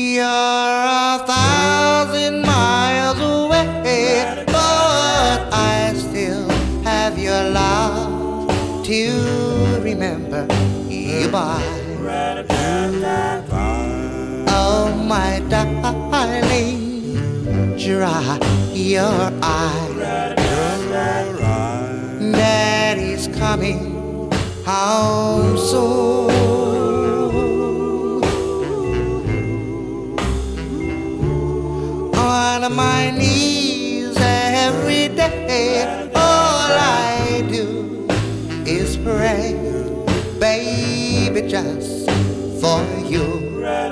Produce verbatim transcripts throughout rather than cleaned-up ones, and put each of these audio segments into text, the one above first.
You're a thousand miles away, but I still have your love to remember you by. Oh, my darling, dry your eyes. Daddy's coming home soon. On my knees every day, all I do is pray, baby, just for you.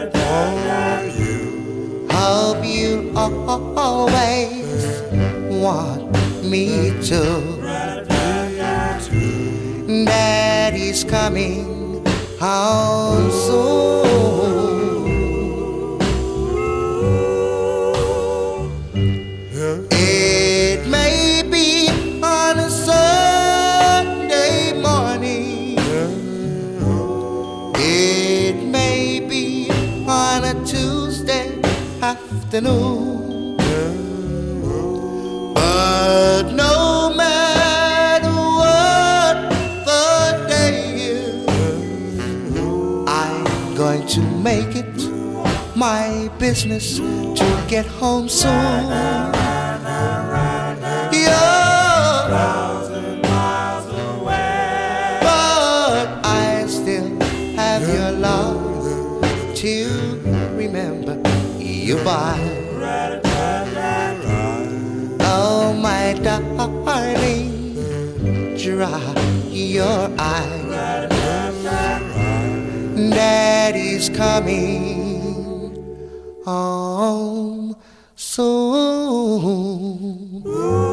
Hope you always want me to. Daddy's coming home soon. It may be on a Sunday morning, it may be on a Tuesday afternoon, but no matter what the day is, I'm going to make it my business to get home soon. You're a thousand miles away, but I still have your love to remember you by. Oh, my darling, dry your eyes. Daddy's coming home soon.